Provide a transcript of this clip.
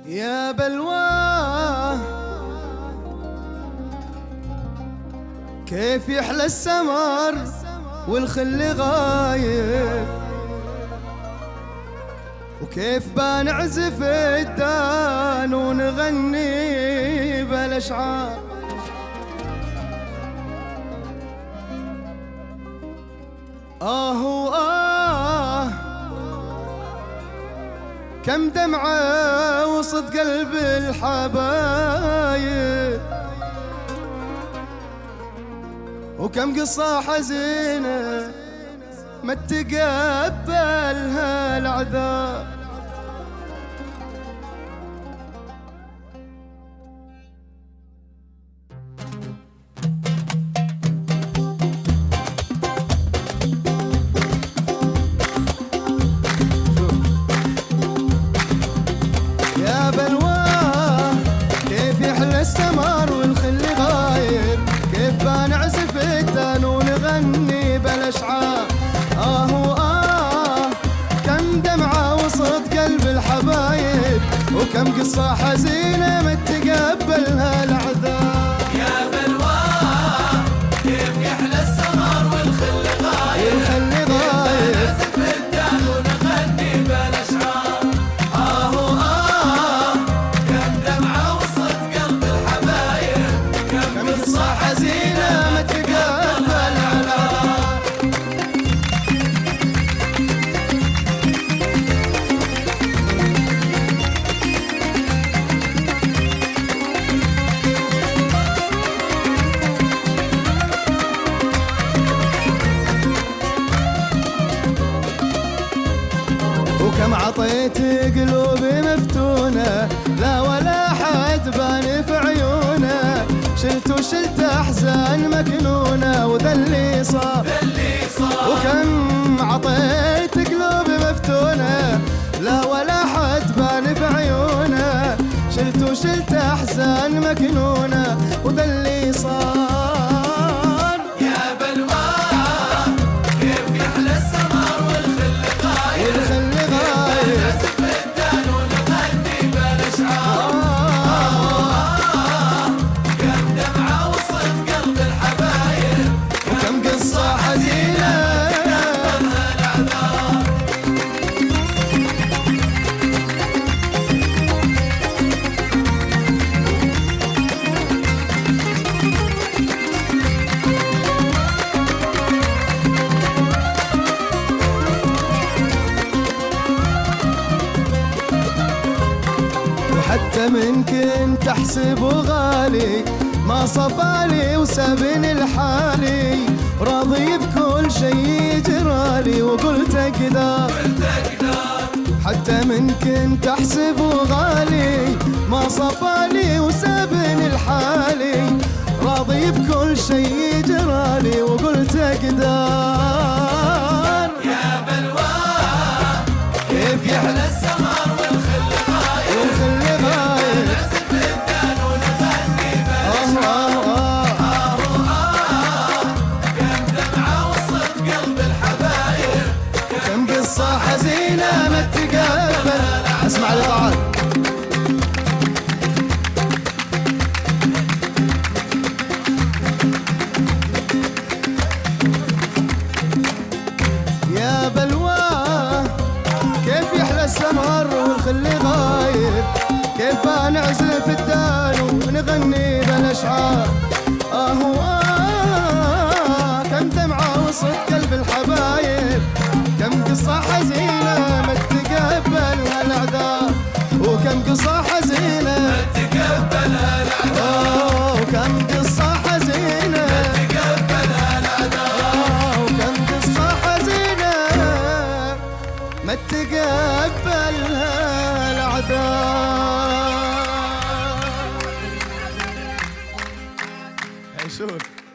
يا بلواه كيف يحلى السمر والخل غايب، وكيف بنعزف الدان ونغني بالاشعار. كم دمعة وسط قلب الحبايب، وكم قصة حزينة ما تقبلها العذاب. يا بلواه كيف يحلى السمر والخل غايب، كيف بنعزف الدان ونغني بالاشعار. كم دمعة وسط قلب الحبايب، وكم قصة حزينة ما تقبلها العذاب. يا بلواه كيف يحلى السمر والخل غايب، كيف بنعزف الدان ونغني بالاشعار. كم دمعة وسط قلب الحبايب، كم قصة حزينة ما تقبلها العذاب. وكم عطيت قلوبي مفتونة، لا ولا حد بان في عيونه، شلت احزان مكنونة وذا اللي صار. وكم عطيت قلوبي مفتونة، لا ولا حد بان في عيونه، شلت احزان مكنونة وذا اللي صار. يا بلواه كيف يحلى السمر والخل غايب، نعزف الدان ونغني بالاشعار. كم دمعة وسط قلب الحبايب، وكم قصة حزينة تقبلها العذاب. حتى من كنت احسبه غالي ما صفالي وسابني لحالي، راضي بكل شي يجرالي وقلت اقدر. حتى من كنت احسبه غالي ما صفالي وسابني لحالي، راضي بكل شي يجرالي وقلت اقدر. يا بلواه كيف يحلى السمر والخل غايب، نعزف الدان ونغني بالاشعار. كم دمعة وسط قلب الحبايب، كم قصة حزينة ما تقبل. اسمع الاطاعات. يا بلواه كيف يحلى السمر والخل غايب، كيف بنعزف الدان ونغني بالاشعار. كم دمعة وسط قلب الحبايب، كم قصة حزينة ما تقبلها الأعداء، وكم قصة حزينة ما تقبلها العذاب. وكم قصة حزينة تقبلها العذاب. وكم قصة حزينة ما تقبلها الأعداء. شوف